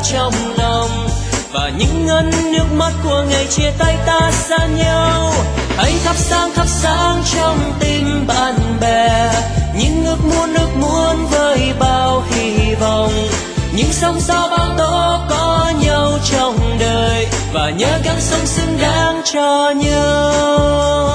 trong lòng, và những ngân nước mắt của ngày chia tay ta xa nhau. Hãy thắp sáng trong tim bạn bè những ước muốn với bao hy vọng, những sóng gió bão tố có nhau trong đời, và nhớ gắng sống xứng đáng cho nhau.